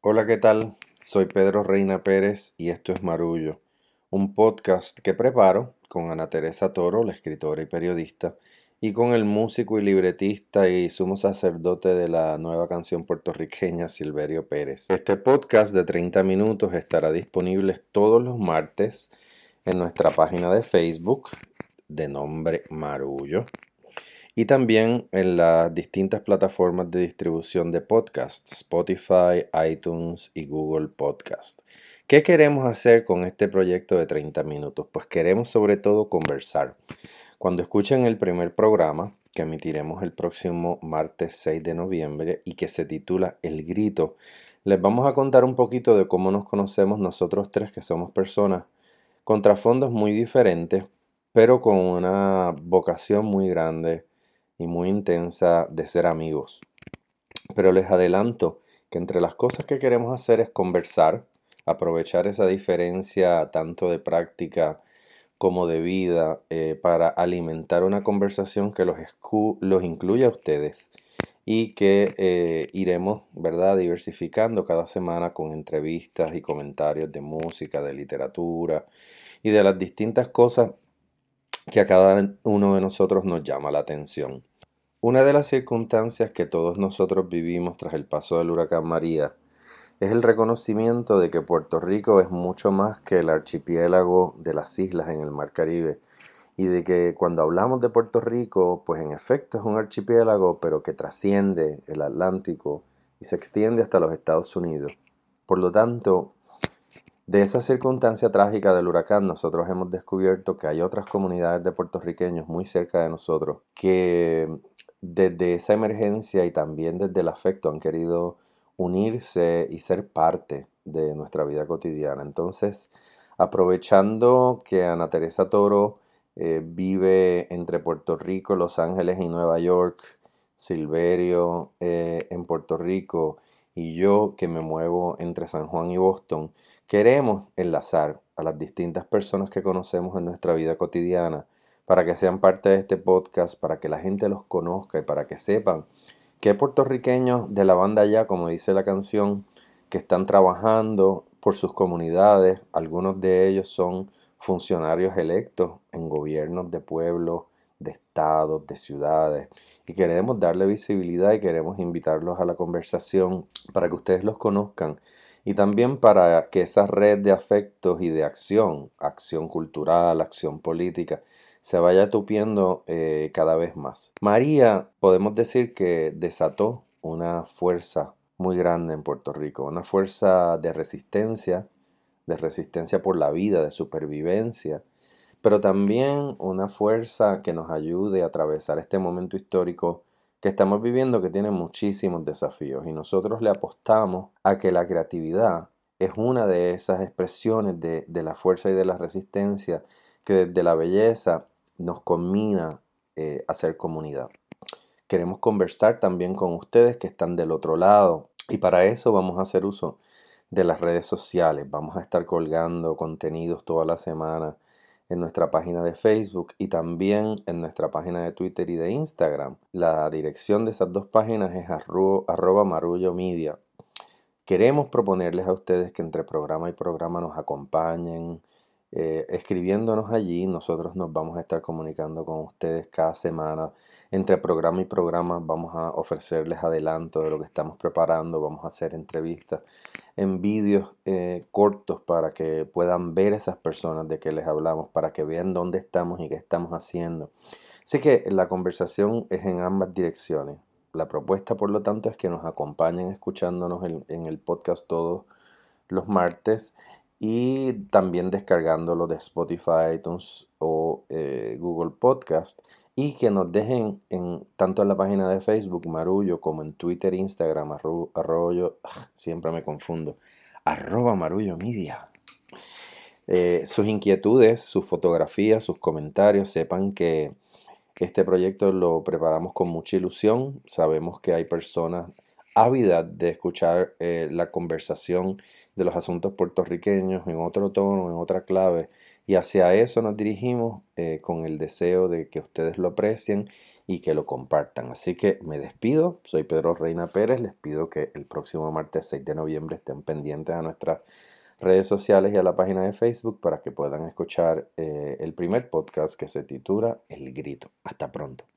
Hola, ¿qué tal? Soy Pedro Reina Pérez y esto es Marullo, un podcast que preparo con Ana Teresa Toro, la escritora y periodista, y con el músico y libretista y sumo sacerdote de la nueva canción puertorriqueña Silverio Pérez. Este podcast de 30 minutos estará disponible todos los martes en nuestra página de Facebook de nombre Marullo y también en las distintas plataformas de distribución de podcasts, Spotify, iTunes y Google Podcast. ¿Qué queremos hacer con este proyecto de 30 minutos? Pues queremos sobre todo conversar. Cuando escuchen el primer programa, que emitiremos el próximo martes 6 de noviembre y que se titula El Grito, les vamos a contar un poquito de cómo nos conocemos nosotros tres, que somos personas con trasfondos muy diferentes, pero con una vocación muy grande y muy intensa de ser amigos. Pero les adelanto que entre las cosas que queremos hacer es conversar, aprovechar esa diferencia tanto de práctica como de vida para alimentar una conversación que los incluya a ustedes y que iremos, ¿verdad?, diversificando cada semana con entrevistas y comentarios de música, de literatura y de las distintas cosas que a cada uno de nosotros nos llama la atención. Una de las circunstancias que todos nosotros vivimos tras el paso del huracán María es el reconocimiento de que Puerto Rico es mucho más que el archipiélago de las islas en el Mar Caribe y de que cuando hablamos de Puerto Rico, pues en efecto es un archipiélago, pero que trasciende el Atlántico y se extiende hasta los Estados Unidos. Por lo tanto, de esa circunstancia trágica del huracán, nosotros hemos descubierto que hay otras comunidades de puertorriqueños muy cerca de nosotros que desde esa emergencia y también desde el afecto han querido unirse y ser parte de nuestra vida cotidiana. Entonces, aprovechando que Ana Teresa Toro vive entre Puerto Rico, Los Ángeles y Nueva York, Silverio en Puerto Rico y yo que me muevo entre San Juan y Boston, queremos enlazar a las distintas personas que conocemos en nuestra vida cotidiana para que sean parte de este podcast, para que la gente los conozca y para que sepan que hay puertorriqueños de la banda ya, como dice la canción, que están trabajando por sus comunidades. Algunos de ellos son funcionarios electos en gobiernos de pueblos, de estados, de ciudades. Y queremos darle visibilidad y queremos invitarlos a la conversación para que ustedes los conozcan y también para que esa red de afectos y de acción, acción cultural, acción política, se vaya tupiendo cada vez más. María, podemos decir que desató una fuerza muy grande en Puerto Rico, una fuerza de resistencia por la vida, de supervivencia, pero también una fuerza que nos ayude a atravesar este momento histórico que estamos viviendo, que tiene muchísimos desafíos, y nosotros le apostamos a que la creatividad es una de esas expresiones de la fuerza y de la resistencia que desde la belleza nos combina a ser comunidad. Queremos conversar también con ustedes que están del otro lado y para eso vamos a hacer uso de las redes sociales. Vamos a estar colgando contenidos toda la semana en nuestra página de Facebook y también en nuestra página de Twitter y de Instagram. La dirección de esas dos páginas es arroba Marullo Media. Queremos proponerles a ustedes que entre programa y programa nos acompañen, escribiéndonos allí. Nosotros nos vamos a estar comunicando con ustedes cada semana. Entre programa y programa vamos a ofrecerles adelanto de lo que estamos preparando. Vamos a hacer entrevistas en vídeos cortos para que puedan ver esas personas de que les hablamos, para que vean dónde estamos y qué estamos haciendo. Así que la conversación es en ambas direcciones. La propuesta, por lo tanto, es que nos acompañen escuchándonos en el podcast todos los martes y también descargándolo de Spotify, iTunes o Google Podcast y que nos dejen tanto en la página de Facebook Marullo como en Twitter, Instagram, siempre me confundo, arroba Marullo Media. Sus inquietudes, sus fotografías, sus comentarios. Sepan que este proyecto lo preparamos con mucha ilusión. Sabemos que hay personas ávida de escuchar la conversación de los asuntos puertorriqueños en otro tono, en otra clave. Y hacia eso nos dirigimos con el deseo de que ustedes lo aprecien y que lo compartan. Así que me despido, soy Pedro Reina Pérez, les pido que el próximo martes 6 de noviembre estén pendientes a nuestras redes sociales y a la página de Facebook para que puedan escuchar el primer podcast que se titula El Grito. Hasta pronto.